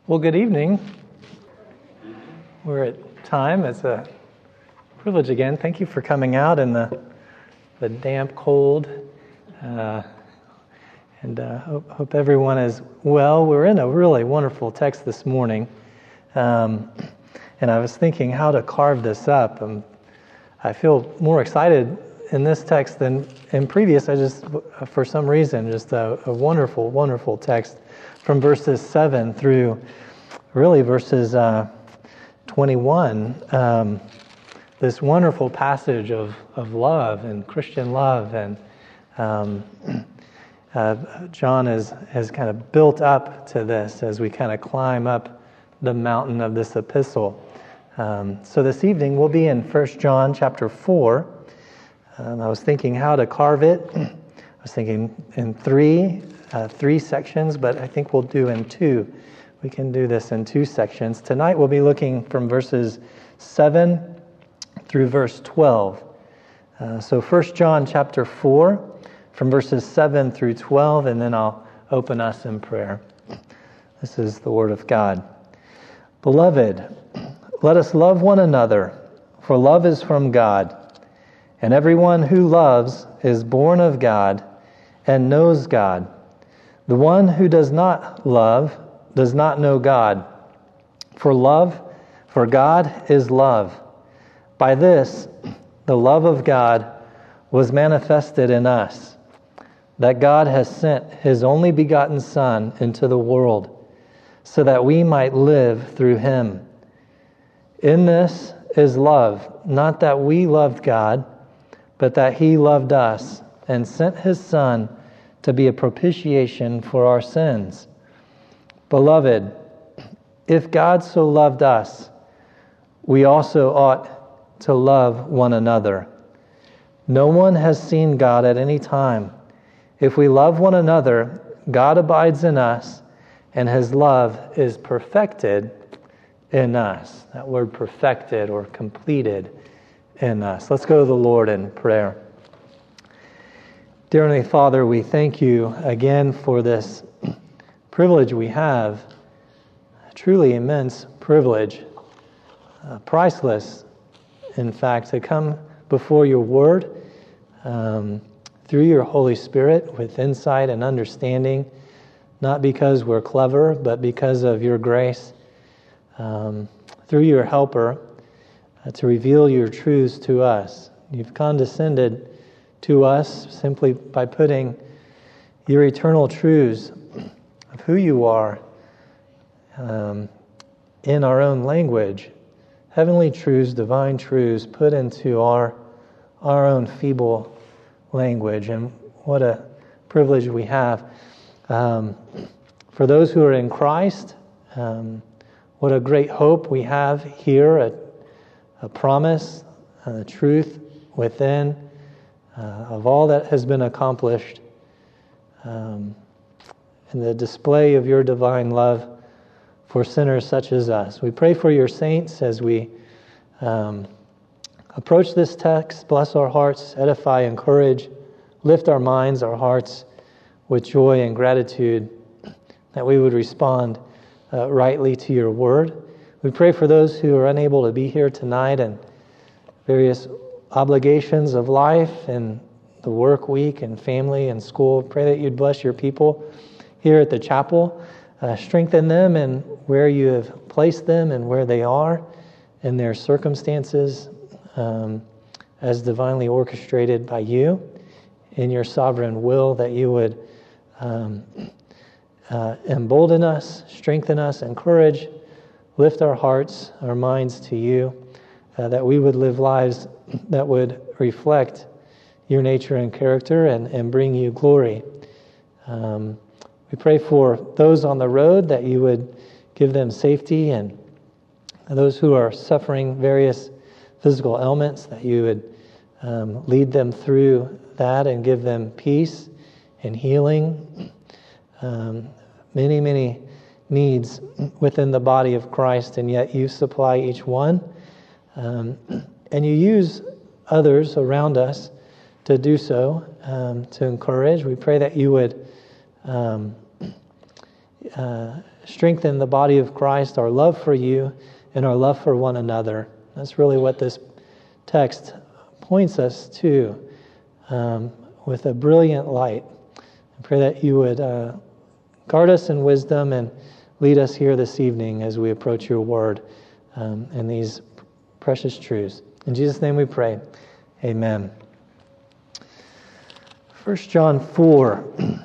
Well, good evening. We're at time. It's a privilege again. Thank you for coming out in the damp, cold, and hope everyone is well. We're in a really wonderful text this morning, and I was thinking how to carve this up. I feel more excited in this text than in previous. For some reason, just a wonderful, wonderful text from verses 7 through really verses 21. This wonderful passage of love and Christian love, and John has kind of built up to this as we kind of climb up the mountain of this epistle. So this evening we'll be in 1 John chapter 4. I was thinking how to carve it. I was thinking in three sections, but I think we'll do in two. We can do this in two sections. Tonight we'll be looking from verses 7 through verse 12. So 1 John chapter 4, from verses 7 through 12, and then I'll open us in prayer. This is the word of God. Beloved, let us love one another, for love is from God. And everyone who loves is born of God and knows God. The one who does not love does not know God. For God is love. By this, the love of God was manifested in us, that God has sent His only begotten Son into the world, so that we might live through Him. In this is love, not that we loved God, but that He loved us and sent His Son to be a propitiation for our sins. Beloved, if God so loved us, we also ought to love one another. No one has seen God at any time. If we love one another, God abides in us, and His love is perfected in us. That word perfected or completed in us. Let's go to the Lord in prayer. Dear Heavenly Father, we thank you again for this privilege we have, a truly immense privilege, priceless, in fact, to come before your Word through your Holy Spirit with insight and understanding, not because we're clever, but because of your grace, through your helper, to reveal your truths to us. You've condescended to us simply by putting your eternal truths of who you are in our own language, heavenly truths, divine truths put into our own feeble language. And what a privilege we have. For those who are in Christ, what a great hope we have here, a promise, the truth within of all that has been accomplished, and the display of your divine love for sinners such as us. We pray for your saints as we approach this text. Bless our hearts, edify, encourage, lift our minds, our hearts with joy and gratitude, that we would respond rightly to your word. We pray for those who are unable to be here tonight and various obligations of life and the work week and family and school. Pray that you'd bless your people here at the chapel. Strengthen them in where you have placed them and where they are in their circumstances as divinely orchestrated by you in your sovereign will, that you would embolden us, strengthen us, encourage, lift our hearts, our minds to you, that we would live lives that would reflect your nature and character and bring you glory. We pray for those on the road, that you would give them safety, and those who are suffering various physical ailments, that you would lead them through that and give them peace and healing. Many, many needs within the body of Christ, and yet you supply each one. And you use others around us to do so, to encourage. We pray that you would strengthen the body of Christ, our love for you, and our love for one another. That's really what this text points us to with a brilliant light. I pray that you would guard us in wisdom and lead us here this evening as we approach your word and these precious truths. In Jesus' name we pray. Amen. 1 John 4.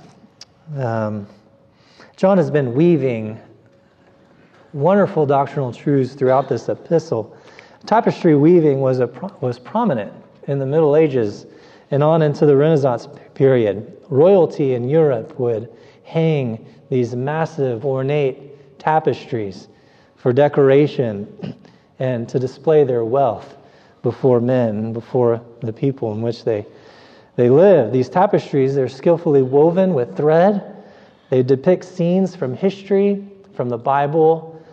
John has been weaving wonderful doctrinal truths throughout this epistle. Tapestry weaving was prominent in the Middle Ages and on into the Renaissance period. Royalty in Europe would hang these massive, ornate tapestries for decoration and to display their wealth before men, before the people in which they live. These tapestries, they're skillfully woven with thread. They depict scenes from history, from the Bible.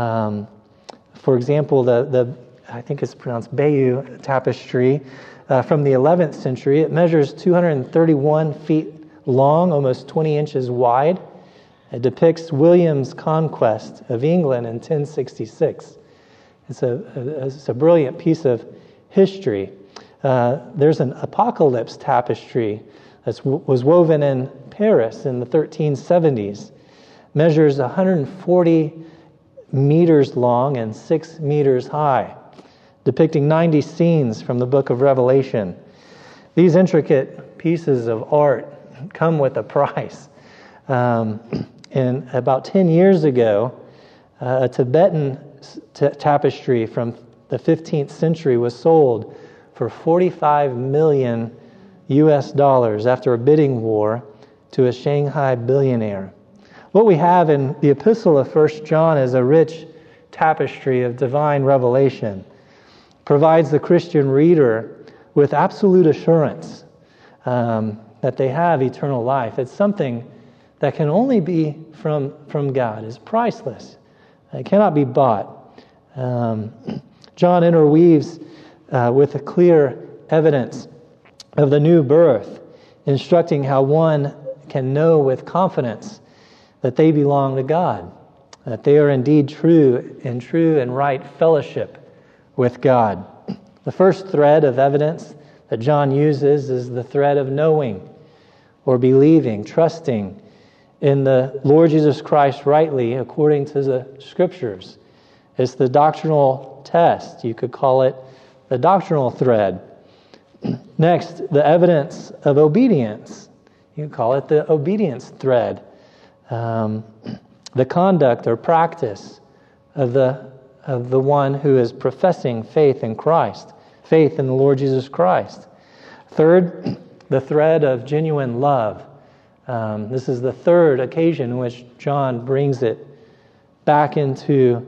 For example, the I think it's pronounced Bayeux tapestry from the 11th century. It measures 231 feet long, almost 20 inches wide. It depicts William's conquest of England in 1066. It's a brilliant piece of history. There's an apocalypse tapestry that was woven in Paris in the 1370s. Measures 140 meters long and 6 meters high, depicting 90 scenes from the book of Revelation. These intricate pieces of art come with a price. And about 10 years ago, a Tibetan tapestry from the 15th century was sold for $45 million after a bidding war to a Shanghai billionaire. What we have in the epistle of 1 John is a rich tapestry of divine revelation. Provides the Christian reader with absolute assurance that they have eternal life. It's something that can only be from God. It's priceless. It cannot be bought. John interweaves with a clear evidence of the new birth, instructing how one can know with confidence that they belong to God, that they are indeed true and right fellowship with God. The first thread of evidence that John uses is the thread of knowing or believing, trusting in the Lord Jesus Christ rightly according to the Scriptures. It's the doctrinal test. You could call it the doctrinal thread. Next, the evidence of obedience. You could call it the obedience thread. The conduct or practice of the one who is professing faith in Christ, faith in the Lord Jesus Christ. Third, the thread of genuine love. This is the third occasion in which John brings it back into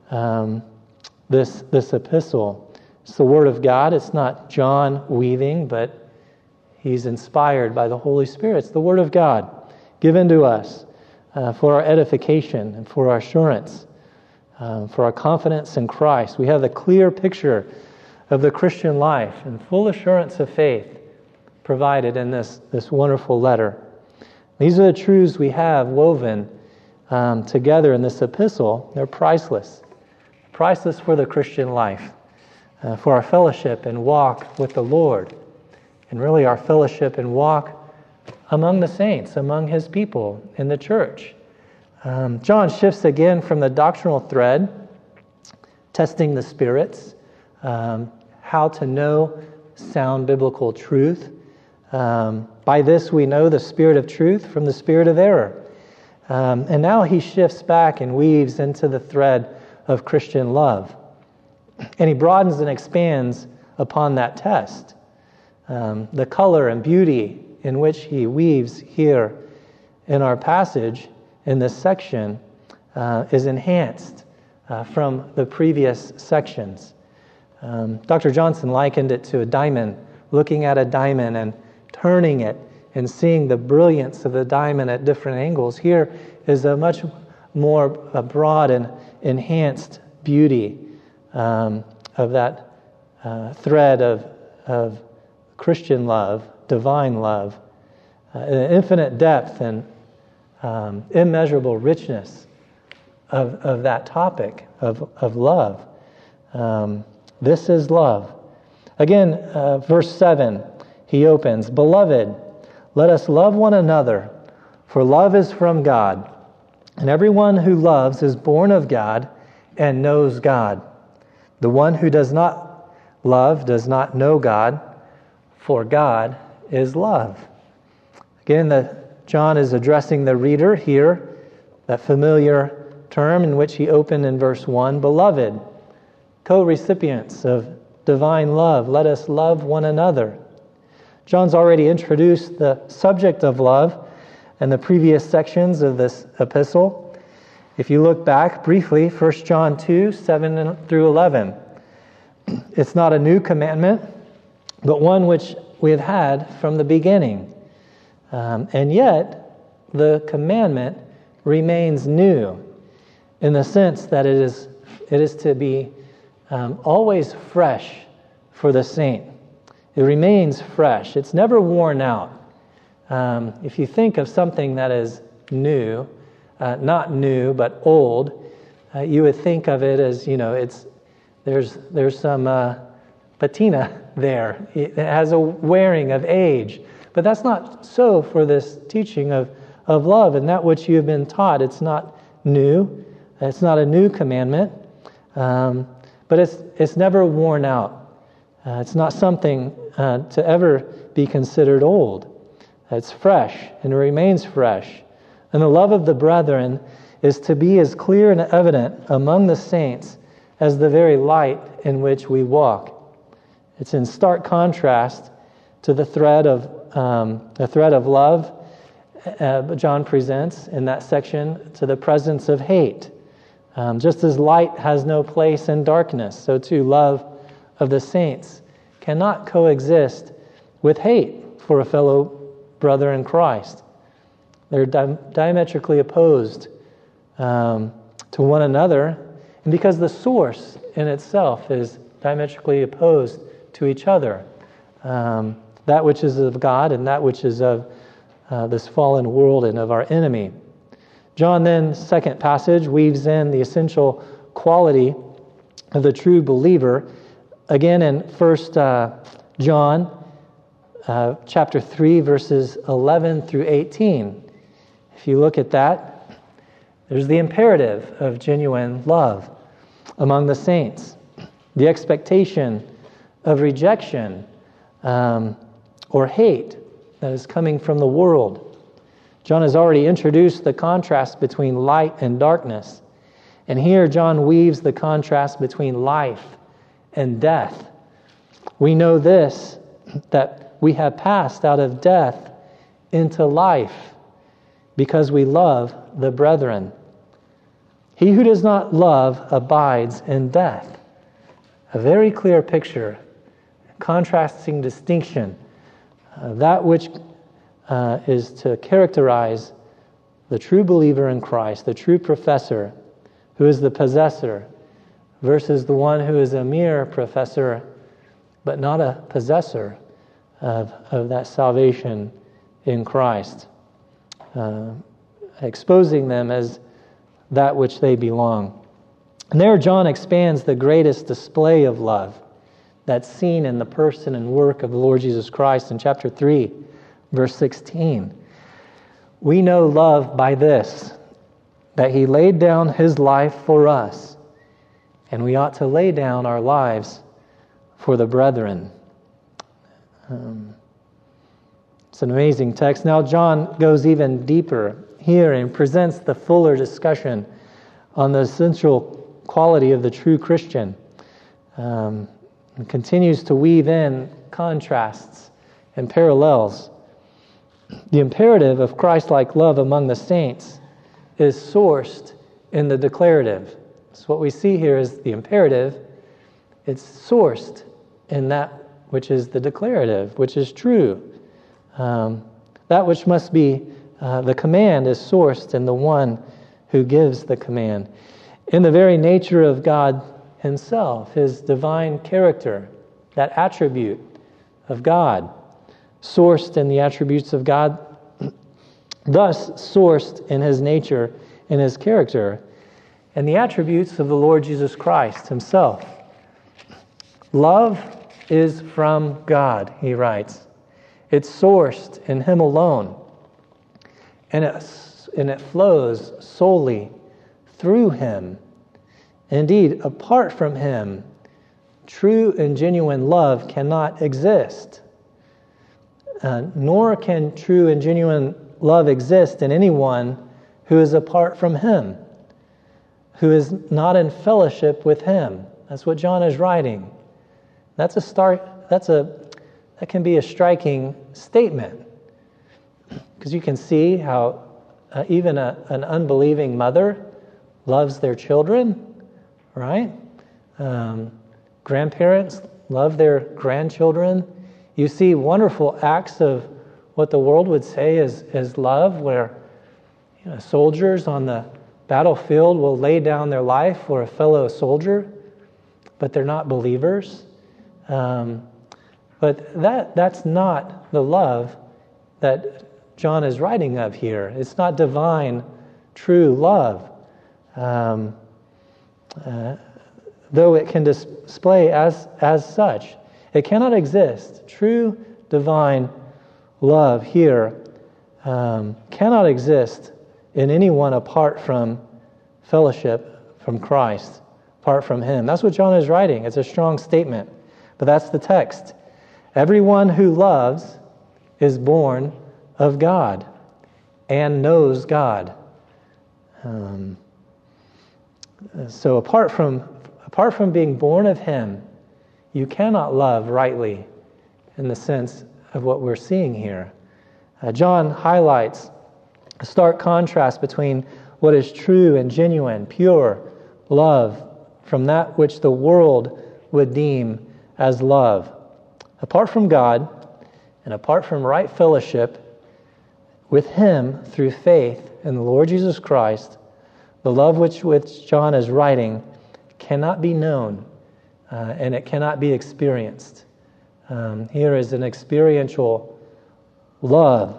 this epistle. It's the Word of God. It's not John weaving, but he's inspired by the Holy Spirit. It's the Word of God given to us for our edification and for our assurance, for our confidence in Christ. We have the clear picture of the Christian life and full assurance of faith provided in this wonderful letter. These are the truths we have woven together in this epistle. They're priceless. Priceless for the Christian life, for our fellowship and walk with the Lord, and really our fellowship and walk among the saints, among His people in the church. John shifts again from the doctrinal thread, testing the spirits, how to know sound biblical truth. By this we know the spirit of truth from the spirit of error. And now he shifts back and weaves into the thread of Christian love. And he broadens and expands upon that test. The color and beauty in which he weaves here in our passage, in this section, is enhanced from the previous sections. Dr. Johnson likened it to a diamond, looking at a diamond and turning it and seeing the brilliance of the diamond at different angles. Here is a much more broad and enhanced beauty of that thread of Christian love, divine love, an infinite depth and immeasurable richness of that topic of love. This is love. Again, verse 7, he opens, "Beloved, let us love one another, for love is from God. And everyone who loves is born of God and knows God. The one who does not love does not know God, for God is love." Again, John is addressing the reader here, that familiar term in which he opened in verse 1, "Beloved, co-recipients of divine love, let us love one another." John's already introduced the subject of love in the previous sections of this epistle. If you look back briefly, 1 John 2, 7 through 11. It's not a new commandment, but one which we have had from the beginning. And yet, the commandment remains new in the sense that it is to be always fresh for the saint. It remains fresh. It's never worn out. If you think of something that is new, not new but old, you would think of it as, there's some patina there. It has a wearing of age. But that's not so for this teaching of love and that which you have been taught. It's not new. It's not a new commandment. But it's never worn out. It's not something to ever be considered old. It's fresh and it remains fresh. And the love of the brethren is to be as clear and evident among the saints as the very light in which we walk. It's in stark contrast to the thread of love John presents in that section to the presence of hate. Just as light has no place in darkness, so too love of the saints cannot coexist with hate for a fellow brother in Christ. They're diametrically opposed to one another, and because the source in itself is diametrically opposed to each other. That which is of God and that which is of this fallen world and of our enemy. John then, second passage, weaves in the essential quality of the true believer. Again in 1 John chapter 3, verses 11 through 18. If you look at that, there's the imperative of genuine love among the saints. The expectation of rejection or hate that is coming from the world. John has already introduced the contrast between light and darkness. And here John weaves the contrast between life and death. We know this, that we have passed out of death into life because we love the brethren. He who does not love abides in death. A very clear picture, contrasting distinction. That which is to characterize the true believer in Christ, the true professor, who is the possessor, versus the one who is a mere professor, but not a possessor of that salvation in Christ, exposing them as that which they belong. And there John expands the greatest display of love that's seen in the person and work of the Lord Jesus Christ in chapter 3, verse 16. We know love by this, that he laid down his life for us, and we ought to lay down our lives for the brethren. It's an amazing text. Now John goes even deeper here and presents the fuller discussion on the essential quality of the true Christian. And continues to weave in contrasts and parallels. The imperative of Christ-like love among the saints is sourced in the declarative. So what we see here is the imperative. It's sourced in that which is the declarative, which is true. That which must be the command is sourced in the one who gives the command. In the very nature of God himself, his divine character, that attribute of God, sourced in the attributes of God, thus sourced in his nature, in his character. and the attributes of the Lord Jesus Christ himself. Love is from God, he writes. It's sourced in him alone, and it flows solely through him. Indeed, apart from him, true and genuine love cannot exist. Nor can true and genuine love exist in anyone who is apart from him, who is not in fellowship with him. That's what John is writing. That can be a striking statement, because you can see how even an unbelieving mother loves their children, right? Grandparents love their grandchildren. You see wonderful acts of what the world would say is love, where soldiers on the battlefield will lay down their life for a fellow soldier, but they're not believers. But that's not the love that John is writing of here. It's not divine, true love. Though it can display as such, it cannot exist. True divine love here cannot exist in anyone apart from fellowship from Christ, apart from him. That's what John is writing. It's a strong statement, but that's the text. Everyone who loves is born of God and knows God. So apart from being born of him, you cannot love rightly in the sense of what we're seeing here. John highlights a stark contrast between what is true and genuine, pure love from that which the world would deem as love. Apart from God and apart from right fellowship with him through faith in the Lord Jesus Christ, the love which John is writing cannot be known and it cannot be experienced. Here is an experiential love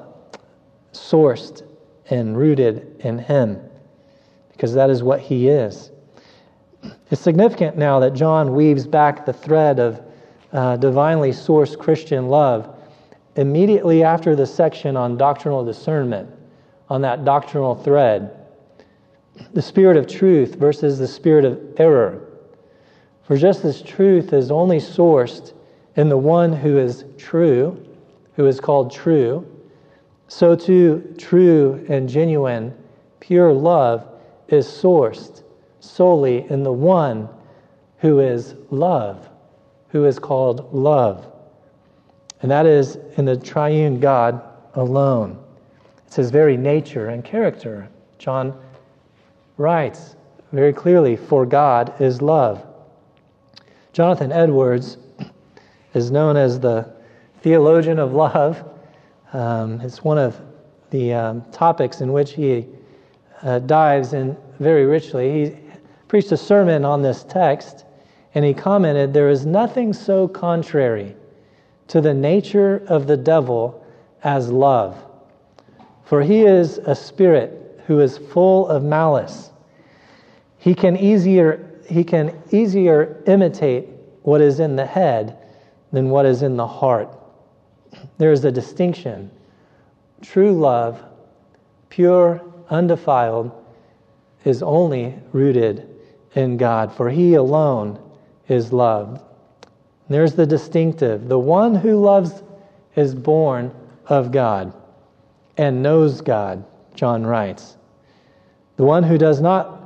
sourced and rooted in him, because that is what he is. It's significant now that John weaves back the thread of divinely sourced Christian love immediately after the section on doctrinal discernment, on that doctrinal thread. The spirit of truth versus the spirit of error. For just as truth is only sourced in the one who is true, who is called true, so too true and genuine, pure love is sourced solely in the one who is love, who is called love. And that is in the triune God alone. It's his very nature and character. John writes very clearly, for God is love. Jonathan Edwards is known as the theologian of love. It's one of the topics in which he dives in very richly. He preached a sermon on this text, and he commented, "There is nothing so contrary to the nature of the devil as love. For he is a spirit who is full of malice. He can easier imitate what is in the head than what is in the heart." There is a distinction. True love, pure, undefiled, is only rooted in God, for he alone is love. There's the distinctive. The one who loves is born of God and knows God, John writes. The one who does not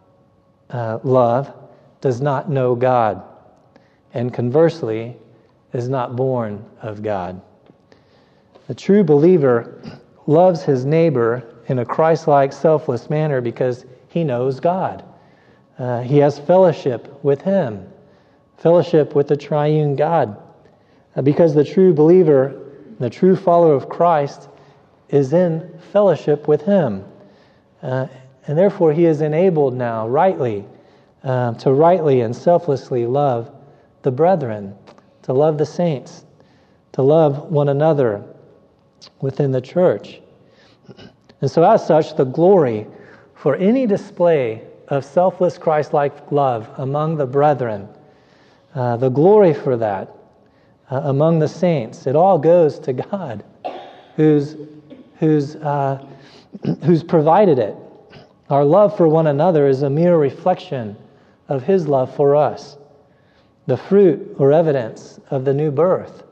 love does not know God, and conversely, is not born of God. The true believer loves his neighbor in a Christ-like, selfless manner because he knows God. He has fellowship with him, fellowship with the triune God. Because the true believer, the true follower of Christ, is in fellowship with him. And therefore he is enabled now rightly to rightly and selflessly love the brethren, to love the saints, to love one another within the church. And so as such, the glory for any display of selfless Christ-like love among the brethren, the glory for that among the saints, it all goes to God, who's provided it. Our love for one another is a mere reflection of His love for us, the fruit or evidence of the new birth,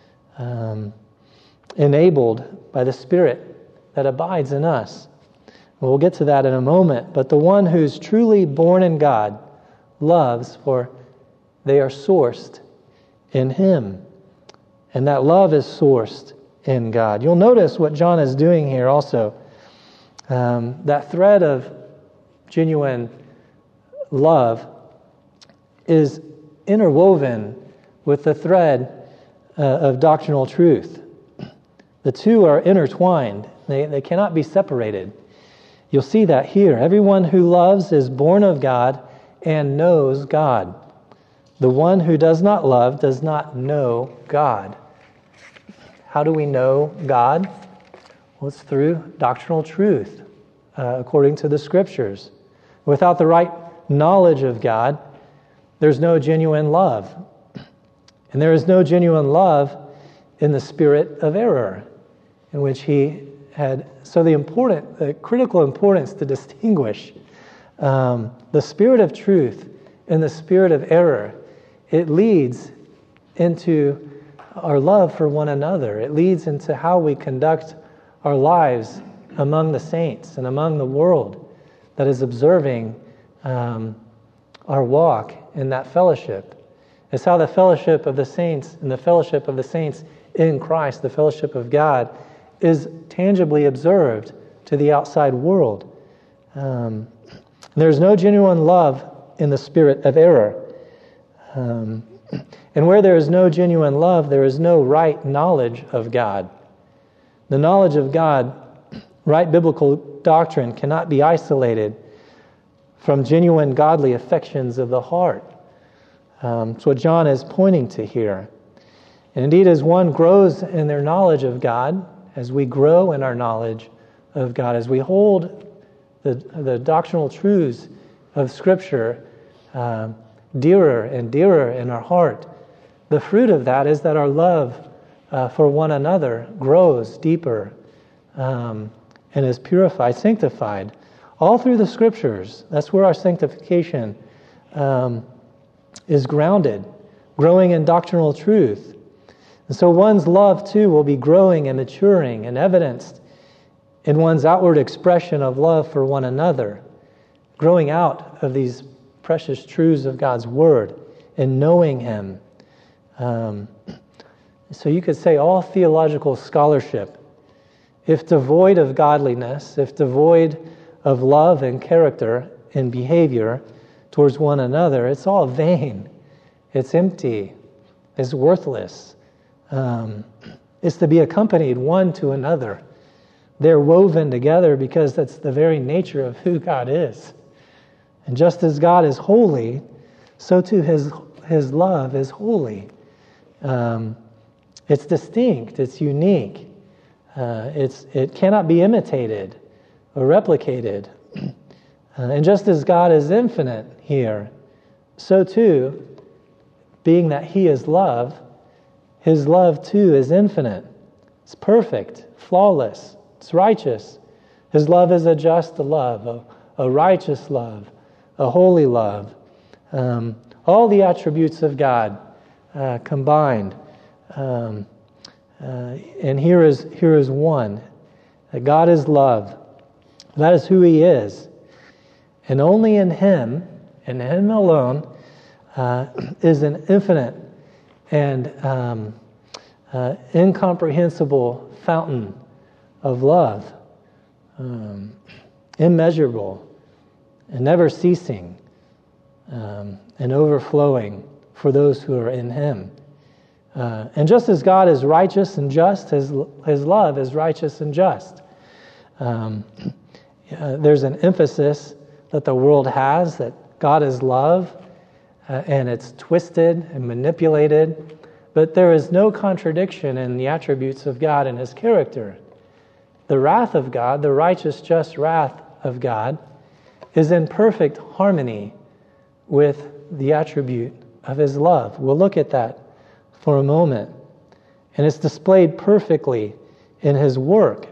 enabled by the Spirit that abides in us. We'll get to that in a moment, but the one who's truly born in God loves, for they are sourced in Him. And that love is sourced in God. You'll notice what John is doing here also. That thread of genuine love is interwoven with the thread of doctrinal truth. The two are intertwined. They cannot be separated. You'll see that here. Everyone who loves is born of God and knows God. The one who does not love does not know God. How do we know God? Well, it's through doctrinal truth, according to the Scriptures. Without the right knowledge of God, there's no genuine love. And there is no genuine love in the spirit of error, in which He had. So the critical importance to distinguish the spirit of truth and the spirit of error, it leads into our love for one another. It leads into how we conduct our lives among the saints and among the world that is observing our walk in that fellowship. It's how the fellowship of the saints and the fellowship of the saints in Christ, the fellowship of God, is tangibly observed to the outside world. There's no genuine love in the spirit of error. And where there is no genuine love, there is no right knowledge of God. The knowledge of God, right biblical doctrine, cannot be isolated from genuine godly affections of the heart. That's what John is pointing to here. And indeed, as one grows in their knowledge of God, as we grow in our knowledge of God, as we hold the doctrinal truths of Scripture dearer and dearer in our heart, the fruit of that is that our love for one another grows deeper and is purified, sanctified, all through the Scriptures. That's where our sanctification is grounded, growing in doctrinal truth. And so one's love, too, will be growing and maturing and evidenced in one's outward expression of love for one another, growing out of these precious truths of God's Word and knowing Him. So you could say all theological scholarship, if devoid of godliness, if devoid of love and character and behavior towards one another, it's all vain. It's empty. It's worthless. It's to be accompanied one to another. They're woven together because that's the very nature of who God is. And just as God is holy, so too His love is holy. It's distinct. It's unique. It cannot be imitated or replicated. And just as God is infinite here, so too, being that He is love, His love too is infinite. It's perfect, flawless, it's righteous. His love is a just love, a righteous love, a holy love. All the attributes of God combined. And here is one. That God is love. That is who He is. And only in Him, and Him alone, is an infinite and incomprehensible fountain of love, immeasurable and never ceasing and overflowing for those who are in Him. And just as God is righteous and just, His love is righteous and just. There's an emphasis that the world has that God is love, and it's twisted and manipulated, but there is no contradiction in the attributes of God and His character. The wrath of God, the righteous, just wrath of God, is in perfect harmony with the attribute of his love. We'll look at that for a moment. And it's displayed perfectly in his work.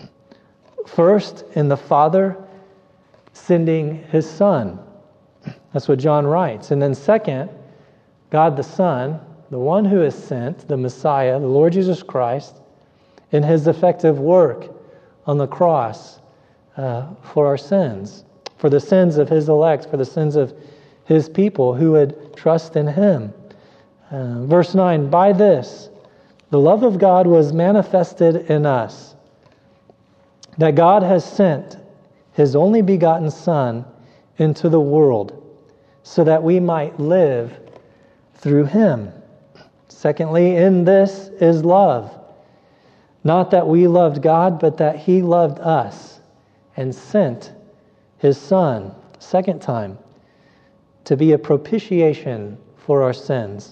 First, in the Father sending his Son. That's what John writes. And then second, God the Son, the one who is sent, the Messiah, the Lord Jesus Christ, in his effective work on the cross for our sins, for the sins of his elect, for the sins of his people who would trust in him. Verse 9, by this, the love of God was manifested in us, that God has sent his only begotten Son into the world, so that we might live through him. Secondly, in this is love. Not that we loved God, but that he loved us and sent his Son, second time, to be a propitiation for our sins.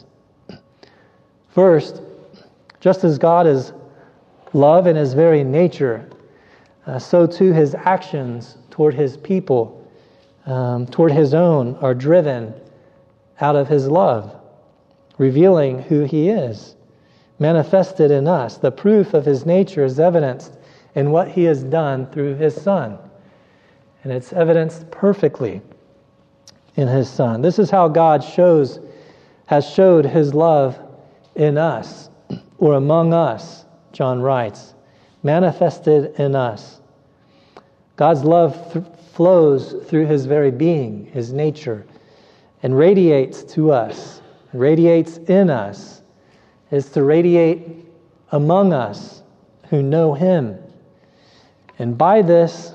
First, just as God is love in his very nature, so too his actions toward his people, toward his own, are driven out of his love, revealing who he is, manifested in us. The proof of his nature is evidenced in what he has done through his Son. And it's evidenced perfectly in his Son. This is how God has showed his love in us, or among us, John writes, manifested in us. God's love flows through his very being, his nature, and radiates to us, radiates in us, is to radiate among us who know him. And by this,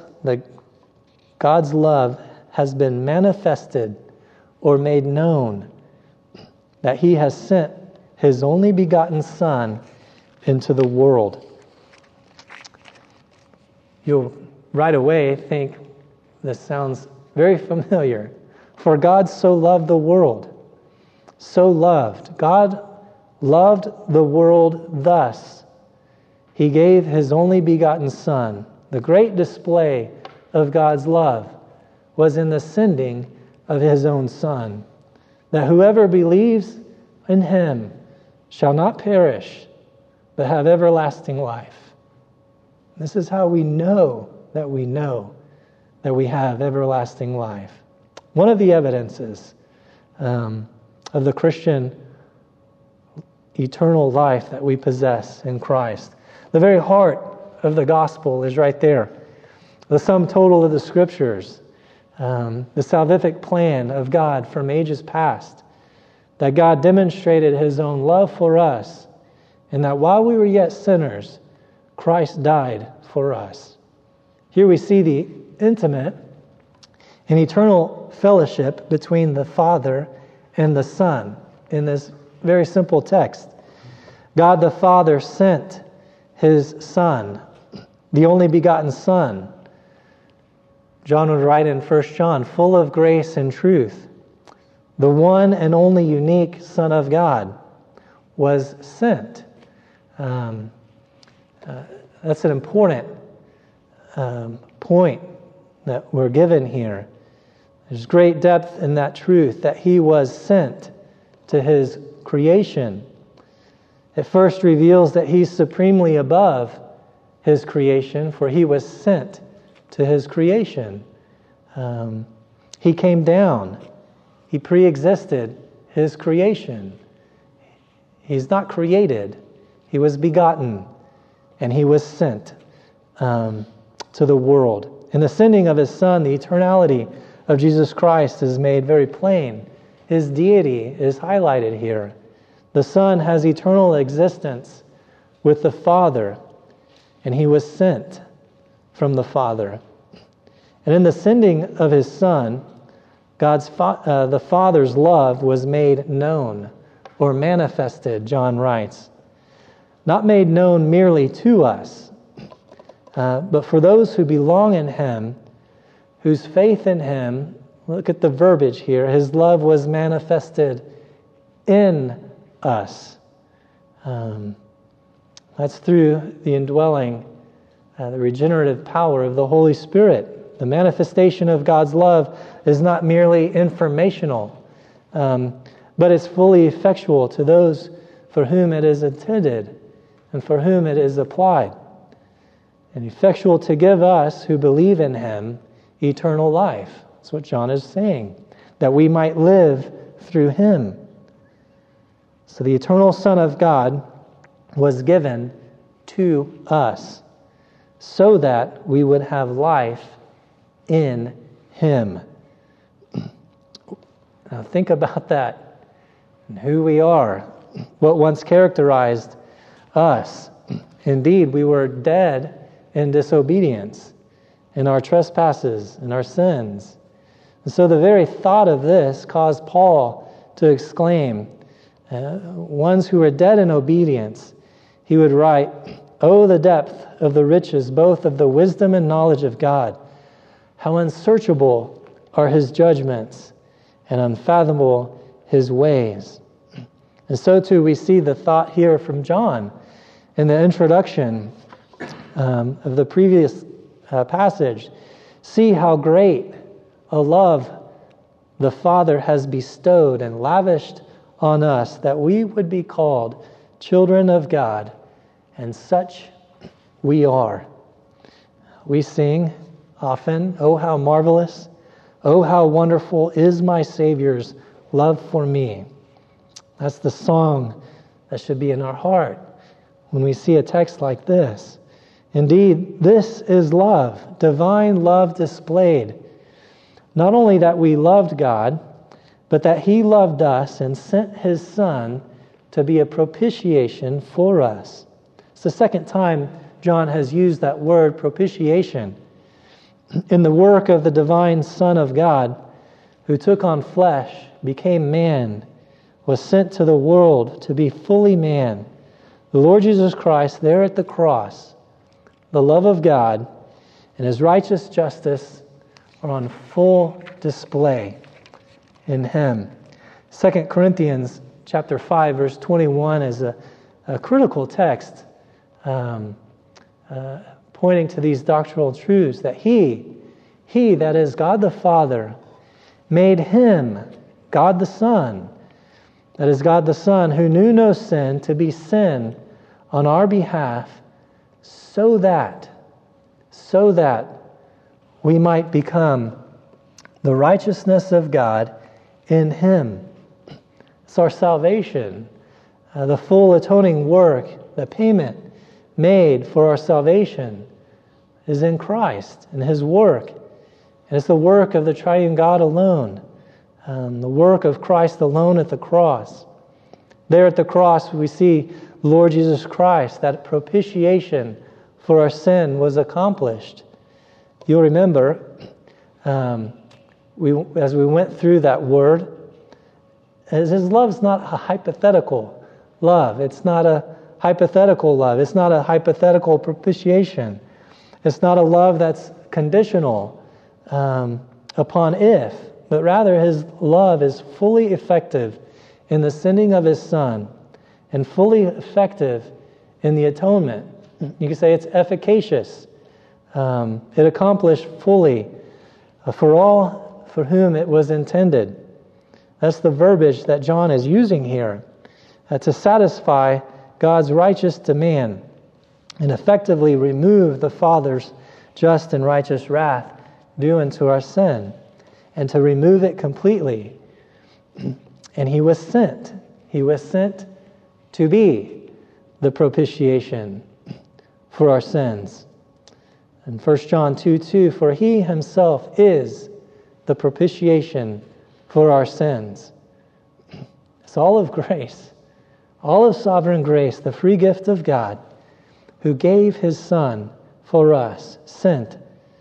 God's love has been manifested or made known, that he has sent his only begotten Son into the world. You'll right away think this sounds very familiar. For God so loved the world, so loved. God loved the world thus. He gave his only begotten Son. The great display of God's love was in the sending of his own Son, that whoever believes in him shall not perish, but have everlasting life. This is how we know that we have everlasting life. One of the evidences of the Christian eternal life that we possess in Christ, the very heart of the gospel is right there. The sum total of the Scriptures, the salvific plan of God from ages past, that God demonstrated his own love for us, and that while we were yet sinners, Christ died for us. Here we see the intimate and eternal fellowship between the Father and the Son in this very simple text. God the Father sent his Son, the only begotten Son. John would write in 1 John, full of grace and truth. The one and only unique Son of God was sent. That's an important point that we're given here. There's great depth in that truth that he was sent to his creation. It first reveals that he's supremely above his creation, for he was sent to his creation. He came down. He pre-existed his creation. He's not created. He was begotten, and he was sent to the world. In the sending of his Son, the eternality of Jesus Christ is made very plain. His deity is highlighted here. The Son has eternal existence with the Father, and he was sent from the Father. And in the sending of his Son, the Father's love was made known or manifested, John writes. Not made known merely to us, but for those who belong in him, whose faith in him, look at the verbiage here, his love was manifested in us. That's through the indwelling, the regenerative power of the Holy Spirit The manifestation of God's love is not merely informational, but it's fully effectual to those for whom it is intended and for whom it is applied. And effectual to give us who believe in him eternal life. That's what John is saying, that we might live through him. So the eternal Son of God was given to us so that we would have life in him. Now think about that and who we are, what once characterized us. Indeed, we were dead in disobedience, in our trespasses, in our sins. And so the very thought of this caused Paul to exclaim, ones who are dead in obedience, he would write, "Oh, the depth of the riches, both of the wisdom and knowledge of God. How unsearchable are his judgments and unfathomable his ways." And so too we see the thought here from John in the introduction of the previous passage. See how great a love the Father has bestowed and lavished on us, that we would be called children of God, and such we are. We sing often, "Oh, how marvelous, oh, how wonderful is my Savior's love for me." That's the song that should be in our heart when we see a text like this. Indeed, this is love, divine love displayed. Not only that we loved God, but that he loved us and sent his Son to be a propitiation for us. It's the second time John has used that word, propitiation. In the work of the divine Son of God, who took on flesh, became man, was sent to the world to be fully man, the Lord Jesus Christ there at the cross, the love of God and his righteous justice are on full display in him. 2 Corinthians chapter 5, verse 21 is a critical text pointing to these doctrinal truths, that he, that is God the Father, made him, God the Son, that is God the Son, who knew no sin, to be sin on our behalf, so that we might become the righteousness of God in him. It's our salvation, the full atoning work, the payment made for our salvation is in Christ and his work. And it's the work of the triune God alone, the work of Christ alone at the cross. There at the cross we see the Lord Jesus Christ, that propitiation for our sin was accomplished. You'll remember, as we went through that word, his love is not a hypothetical love. It's not a hypothetical love. It's not a hypothetical propitiation. It's not a love that's conditional upon if, but rather his love is fully effective in the sending of his Son and fully effective in the atonement. You can say it's efficacious. It accomplished fully for all for whom it was intended. That's the verbiage that John is using here, to satisfy God's righteous demand and effectively remove the Father's just and righteous wrath due unto our sin, and to remove it completely. And he was sent. He was sent to be the propitiation for our sins. In 1 John 2:2, for he himself is the propitiation for our sins. It's all of grace, all of sovereign grace, the free gift of God, who gave his Son for us, sent.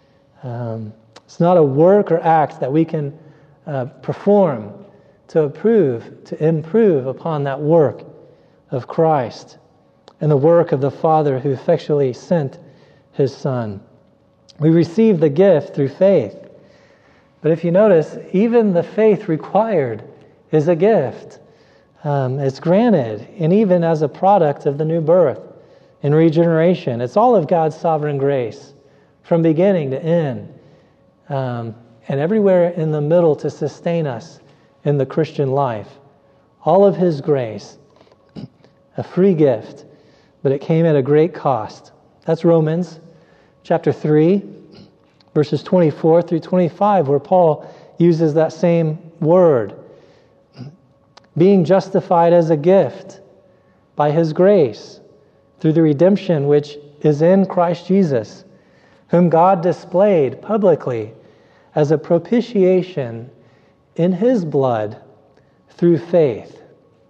It's not a work or act that we can perform to improve upon that work of Christ and the work of the Father who effectually sent his Son. We receive the gift through faith. But if you notice, even the faith required is a gift. It's granted, and even as a product of the new birth and regeneration. It's all of God's sovereign grace from beginning to end. and everywhere in the middle to sustain us in the Christian life. All of His grace, a free gift, but it came at a great cost. That's Romans chapter 3, verses 24 through 25, where Paul uses that same word. Being justified as a gift by His grace through the redemption which is in Christ Jesus, whom God displayed publicly as a propitiation in His blood through faith.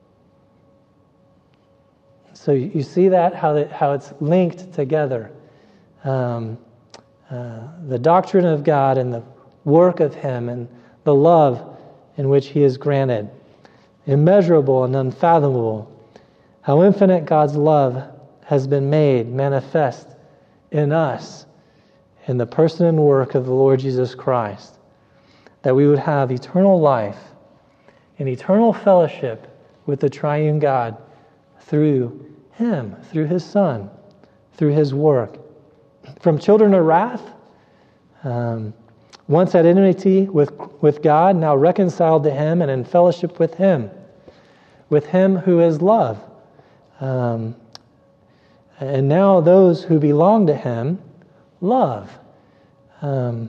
So you see that, how it's linked together. The doctrine of God and the work of Him and the love in which He is granted. Immeasurable and unfathomable. How infinite God's love has been made manifest in us in the person and work of the Lord Jesus Christ, that we would have eternal life and eternal fellowship with the triune God through Him, through His Son, through His work. From children of wrath, once at enmity with God, now reconciled to Him and in fellowship with Him who is love. And now those who belong to Him love. I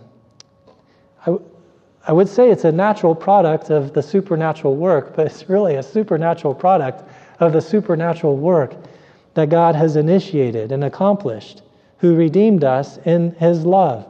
would say it's a natural product of the supernatural work, but it's really a supernatural product of the supernatural work that God has initiated and accomplished, who redeemed us in His love.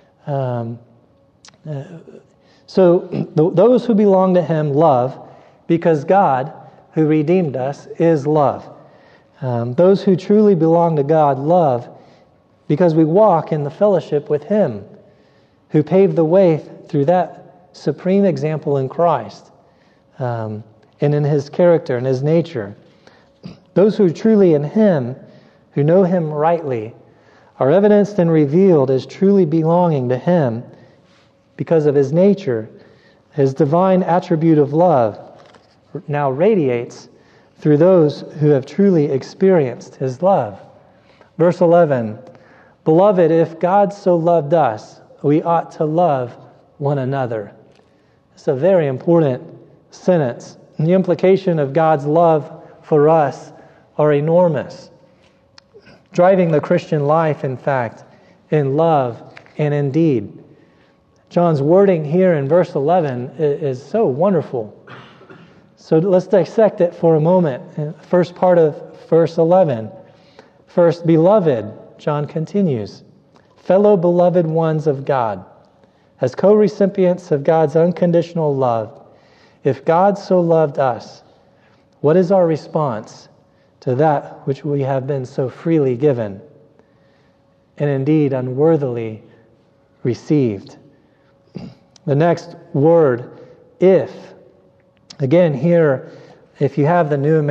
Those who belong to Him love, because God, who redeemed us, is love. Those who truly belong to God love because we walk in the fellowship with Him, who paved the way through that supreme example in Christ, and in His character and His nature. Those who are truly in Him, who know Him rightly, are evidenced and revealed as truly belonging to Him because of His nature. His divine attribute of love now radiates through those who have truly experienced His love. Verse 11, Beloved, if God so loved us, we ought to love one another. It's a very important sentence. And the implication of God's love for us are enormous. Driving the Christian life, in fact, in love and in deed. John's wording here in verse 11 is so wonderful. So let's dissect it for a moment. First part of verse 11. First, beloved, John continues, fellow beloved ones of God, as co-recipients of God's unconditional love, if God so loved us, what is our response to that which we have been so freely given, and indeed unworthily received? The next word, if. Again, here, if you have the New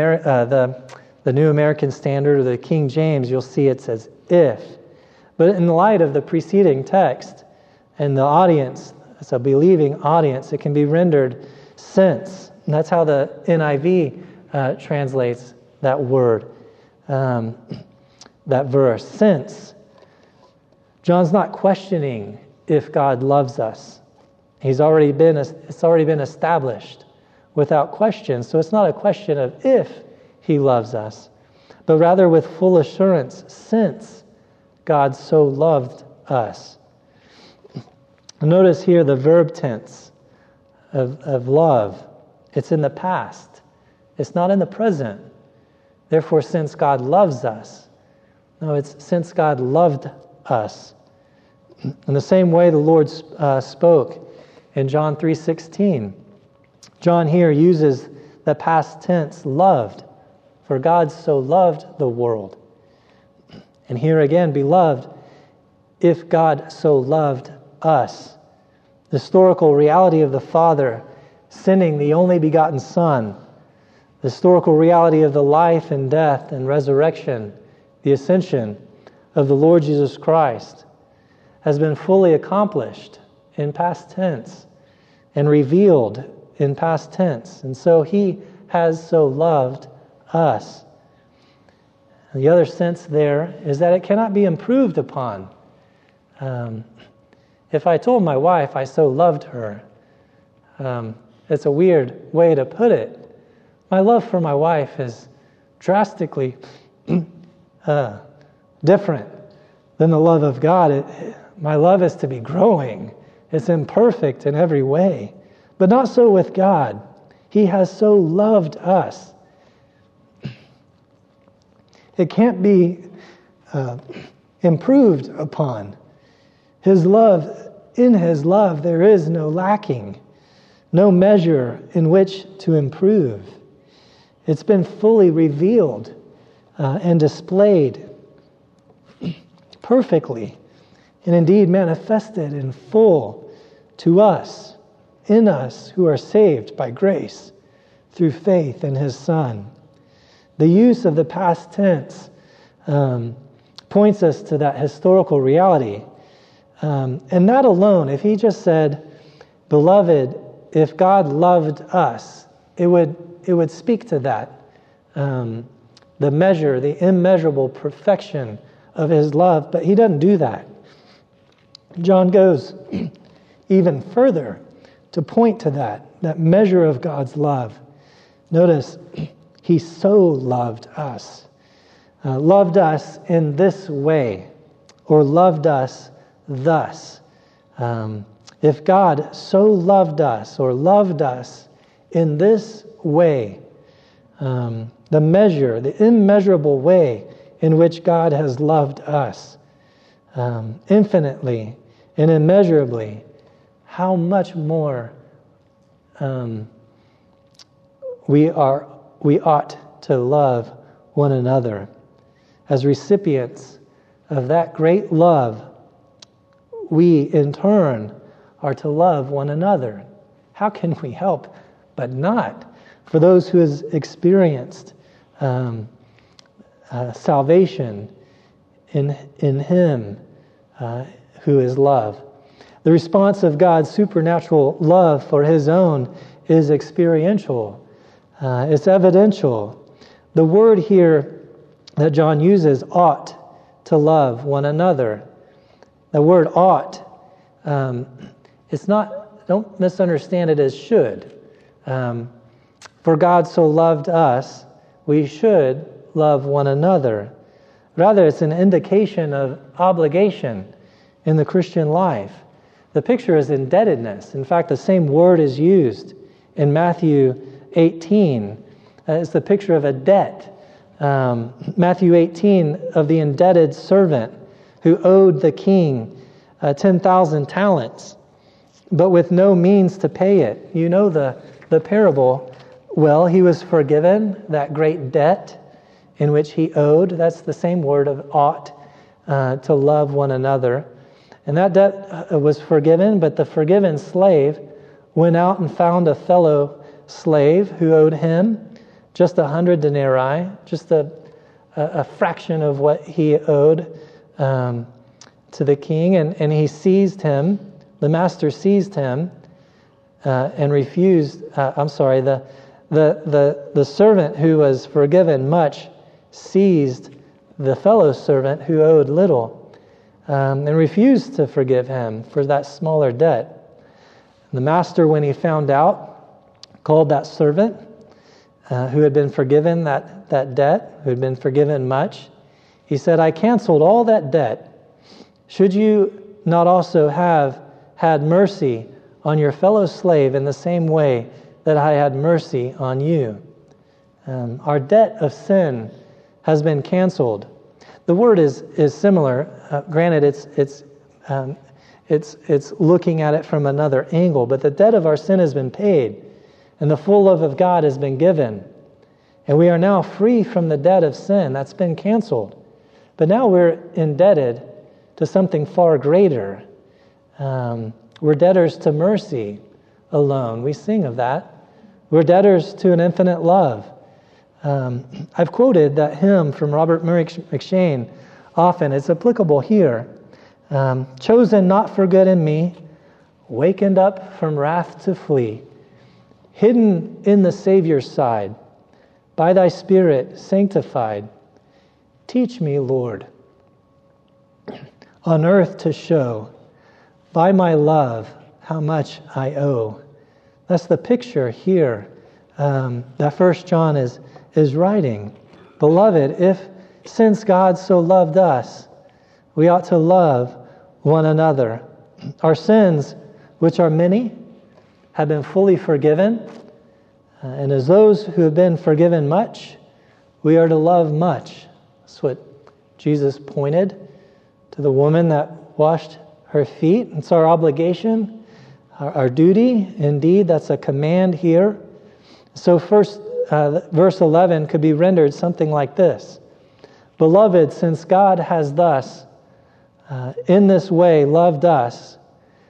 American Standard or the King James, you'll see it says if. But in light of the preceding text and the audience, it's a believing audience, it can be rendered since. And that's how the NIV translates that word, that verse, since. John's not questioning if God loves us. It's already been established without question. So it's not a question of if He loves us, but rather with full assurance, since God so loved us. Notice here the verb tense of love. It's in the past. It's not in the present. Therefore, since God loves us. No, it's since God loved us. In the same way the Lord spoke in John 3:16. John here uses the past tense, loved, for God so loved the world. And here again, beloved, if God so loved us. The historical reality of the Father sending the only begotten Son, the historical reality of the life and death and resurrection, the ascension of the Lord Jesus Christ, has been fully accomplished in past tense and revealed in past tense. And so He has so loved us. And the other sense there is that it cannot be improved upon. If I told my wife I so loved her, it's a weird way to put it. My love for my wife is drastically different than the love of God. My love is to be growing. It's imperfect in every way. But not so with God. He has so loved us. It can't be improved upon. His love, in His love, there is no lacking, no measure in which to improve. It's been fully revealed and displayed perfectly, and indeed manifested in full to us, in us who are saved by grace through faith in His Son. The use of the past tense points us to that historical reality. And that alone, if he just said, beloved, if God loved us, it would speak to that. The measure, the immeasurable perfection of His love, but he doesn't do that. John goes even further to point to that measure of God's love. Notice, He so loved us in this way, or loved us thus. If God so loved us, or loved us in this way, the measure, the immeasurable way in which God has loved us, infinitely and immeasurably, how much more we ought to love one another. As recipients of that great love, we in turn are to love one another. How can we help but not? For those who has experienced salvation in Him who is love. The response of God's supernatural love for His own is experiential. It's evidential. The word here that John uses, ought to love one another. The word ought, it's not, don't misunderstand it as should. For God so loved us, we should love one another. Rather, it's an indication of obligation in the Christian life. The picture is indebtedness. In fact, the same word is used in Matthew 18. It's the picture of a debt. Matthew 18, of the indebted servant who owed the king 10,000 talents, but with no means to pay it. You know the parable. Well, he was forgiven that great debt in which he owed. That's the same word of ought, to love one another. And that debt was forgiven, but the forgiven slave went out and found a fellow slave who owed him just 100 denarii, just a fraction of what he owed to the king. And he seized him, the master seized him and refused, the servant who was forgiven much seized the fellow servant who owed little and refused to forgive him for that smaller debt. The master, when he found out, called that servant who had been forgiven that debt, who had been forgiven much. He said, I canceled all that debt. Should you not also have had mercy on your fellow slave in the same way that I had mercy on you? Our debt of sin has been canceled. The word is similar. Granted, it's looking at it from another angle, but the debt of our sin has been paid, and the full love of God has been given. And we are now free from the debt of sin. That's been canceled. But now we're indebted to something far greater. We're debtors to mercy alone. We sing of that. We're debtors to an infinite love. I've quoted that hymn from Robert Murray M'Cheyne often. It's applicable here. Chosen not for good in me, wakened up from wrath to flee, hidden in the Savior's side, by thy Spirit sanctified. Teach me, Lord, on earth to show by my love, how much I owe. That's the picture here that 1 John is writing. Beloved, if since God so loved us, we ought to love one another. Our sins, which are many, have been fully forgiven. And as those who have been forgiven much, we are to love much. That's what Jesus pointed to the woman that washed her feet. It's our obligation, our duty. Indeed, that's a command here. So first, verse 11 could be rendered something like this. Beloved, since God has thus, in this way, loved us,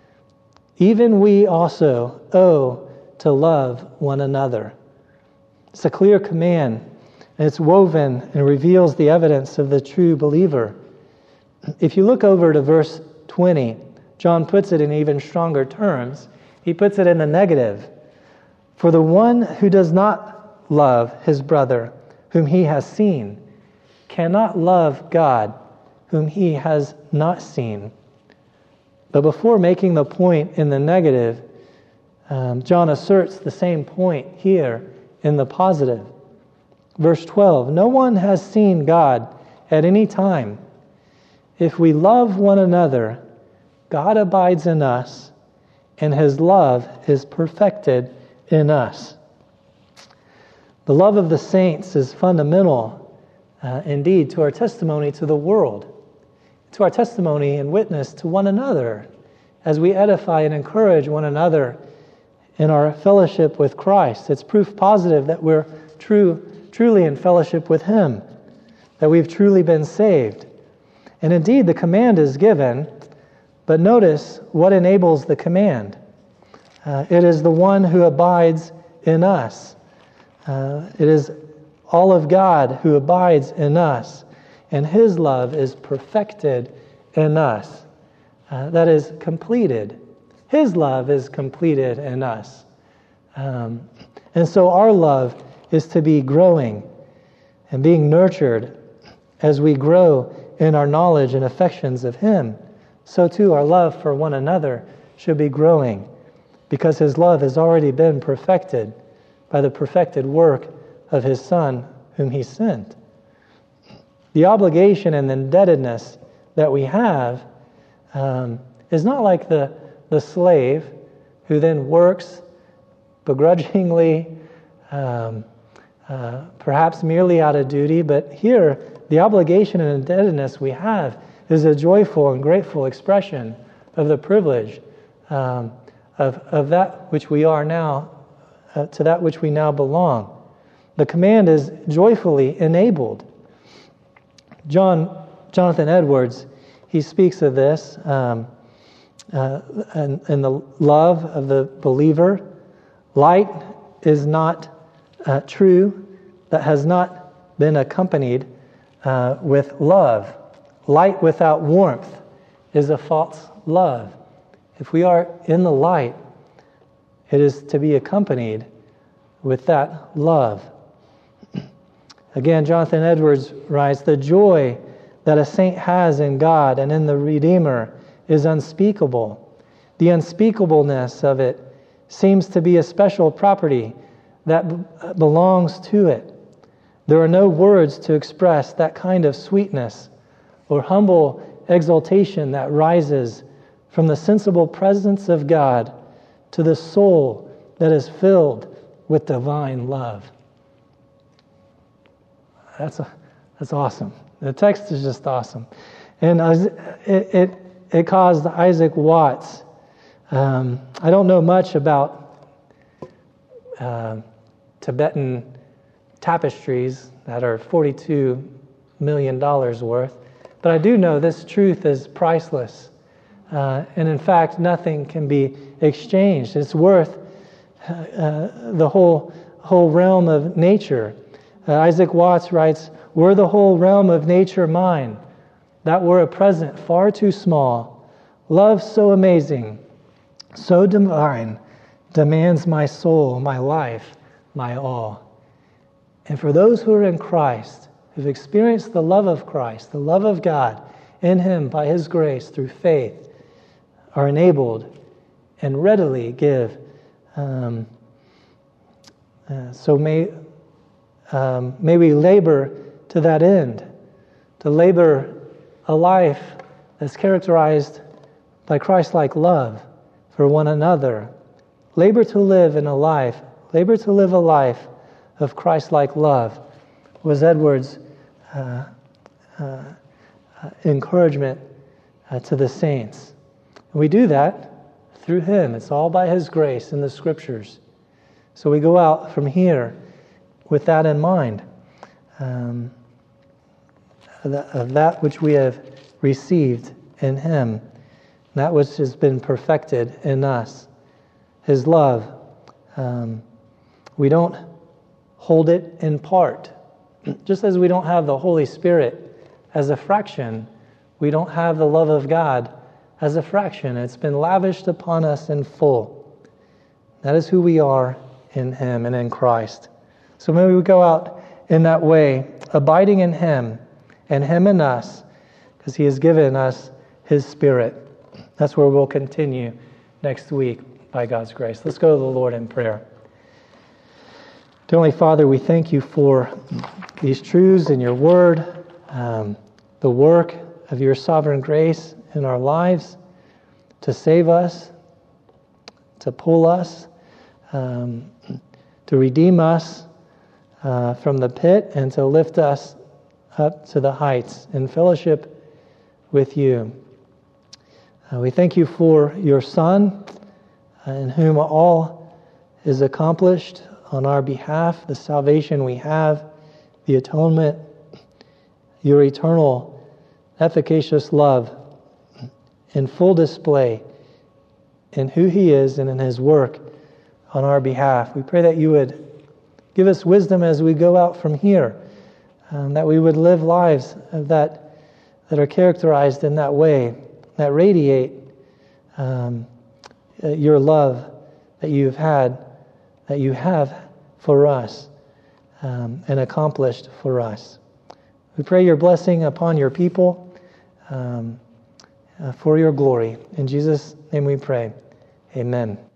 even we also owe to love one another. It's a clear command, and it's woven and reveals the evidence of the true believer. If you look over to verse 20, John puts it in even stronger terms. He puts it in the negative. For the one who does not love his brother, whom he has seen, cannot love God, whom he has not seen. But before making the point in the negative, John asserts the same point here in the positive. Verse 12, no one has seen God at any time. If we love one another, God abides in us, and his love is perfected in us. The love of the saints is fundamental, indeed, to our testimony to the world, to our testimony and witness to one another, as we edify and encourage one another in our fellowship with Christ. It's proof positive that we're truly in fellowship with him, that we've truly been saved. And indeed, the command is given, but notice what enables the command. It is the one who abides in us. It is all of God who abides in us, and his love is perfected in us. That is completed. His love is completed in us. And so our love is to be growing and being nurtured as we grow in our knowledge and affections of him. So too our love for one another should be growing, because his love has already been perfected by the perfected work of his Son whom he sent. The obligation and indebtedness that we have is not like the slave who then works begrudgingly, perhaps merely out of duty, but here the obligation and indebtedness we have is a joyful and grateful expression of the privilege of that which we are now, to that which we now belong. The command is joyfully enabled. Jonathan Edwards, he speaks of this and the love of the believer. Light is not true that has not been accompanied with love. Light without warmth is a false love. If we are in the light, it is to be accompanied with that love. Again, Jonathan Edwards writes, the joy that a saint has in God and in the Redeemer is unspeakable. The unspeakableness of it seems to be a special property that belongs to it. There are no words to express that kind of sweetness or humble exaltation that rises from the sensible presence of God to the soul that is filled with divine love. That's awesome. The text is just awesome. And it caused Isaac Watts. I don't know much about Tibetan tapestries that are $42 million worth, but I do know this truth is priceless. And in fact, nothing can be exchanged. It's worth the whole realm of nature. Isaac Watts writes, were the whole realm of nature mine, that were a present far too small, love so amazing, so divine, demands my soul, my life, my all. And for those who are in Christ, who've experienced the love of Christ, the love of God in him by his grace through faith, are enabled and readily give. So may we labor to that end, to labor a life that's characterized by Christ-like love for one another. Labor to live a life of Christ-like love was Edward's encouragement to the saints. And we do that through him. It's all by his grace in the Scriptures. So we go out from here with that in mind, of that which we have received in him, that which has been perfected in us, his love. We don't hold it in part. Just as we don't have the Holy Spirit as a fraction, we don't have the love of God as a fraction. It's been lavished upon us in full. That is who we are in him and in Christ. So may we go out in that way, abiding in him and him in us, because he has given us his Spirit. That's where we'll continue next week by God's grace. Let's go to the Lord in prayer. Dear Heavenly Father, we thank you for these truths in your word, the work of your sovereign grace in our lives to save us, to pull us, to redeem us from the pit, and to lift us up to the heights in fellowship with you. We thank you for your Son, in whom all is accomplished on our behalf, the salvation we have, the atonement, your eternal, efficacious love in full display in who he is and in his work on our behalf. We pray that you would give us wisdom as we go out from here, that we would live lives that are characterized in that way, that radiate your love that you have for us and accomplished for us. We pray your blessing upon your people for your glory. In Jesus' name we pray. Amen.